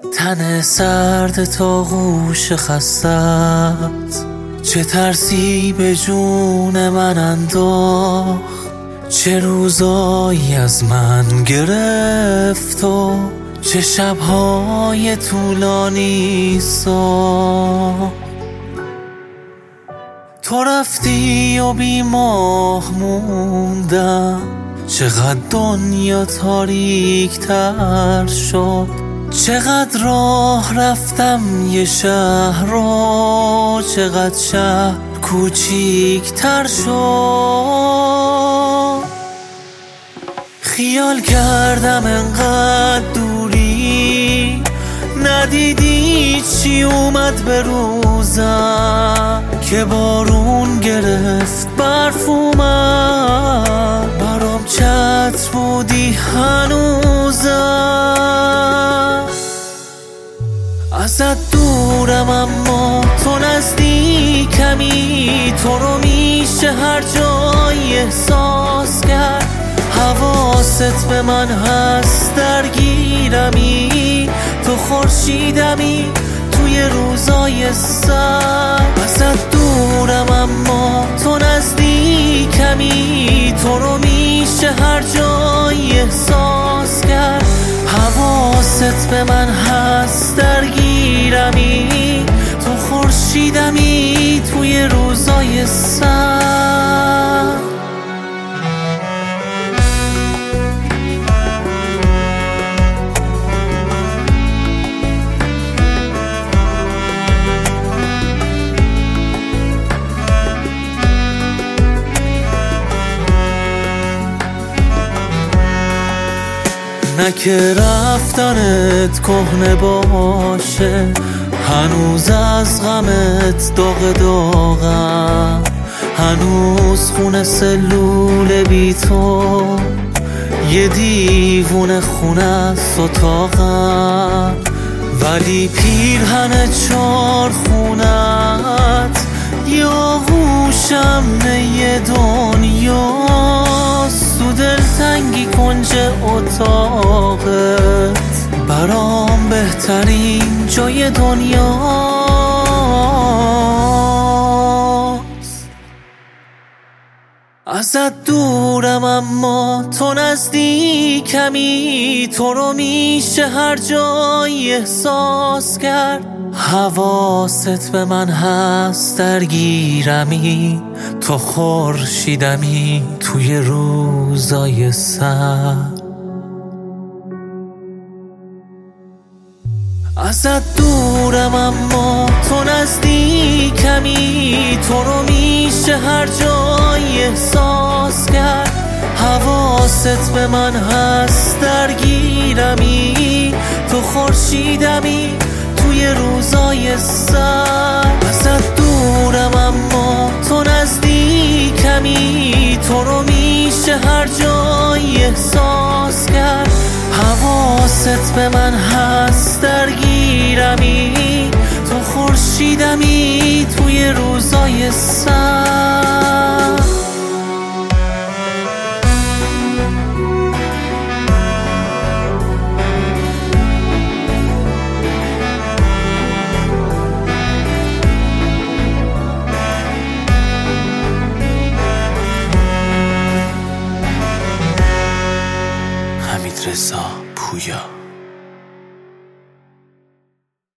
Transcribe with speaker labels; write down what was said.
Speaker 1: تن سرد تا غوش خستت، چه ترسی به جون من انداخت، چه روزایی از من گرفت و چه شبهای طولانی ساخت. تو رفتی و بی ماه موندم، چقدر دنیا تاریک تر شد، چقدر راه رفتم یه شهر رو، چقدر شهر کوچیک تر شد. خیال کردم انقدر دوری، ندیدی چی اومد به روزم، که بارون گرفت برف اومد، برام چتر بودی هنوزم. ازت دورم اما تو نزدیکمی، تو رو میشه هر جایی احساس کرد، حواست به من هست درگیرمی، تو خورشیدمی توی روزای سرد. ازت دورم اما تو نزدیکمی، تو رو میشه هر جایی احساس کرد، حواست به من هست درگیرمی، تو خورشیدمی توی روزای سرد. نه که رفتنت کهنه باشه، هنوز از غمت داغ داغم، هنوز خونه سلول بی تو، یه دیوونه خونه است اتاقم، ولی پیرهن چار خونت یه آغوشم یه دنیاست، تو دلتنگی کنج اتاقت برام بهترین جای دنیاست. ازت دورم اما تو نزدیکمی، تو رو میشه هر جایی احساس کرد، حواست به من هست درگیرمی، تو خورشیدمی توی روزای سرد. ازت دورم اما تو نزدیکمی، تو رو میشه هر جایی احساس کرد، حواست به من هست درگیرمی، تو خورشیدمی توی روزای سرد. ازت دورم اما تو نزدیکمی، تو رو میشه هر جایی احساس کرد، حواست به من هست درگیرمی، تو خورشیدمی توی روزای سرد. حمیدرضا پویا.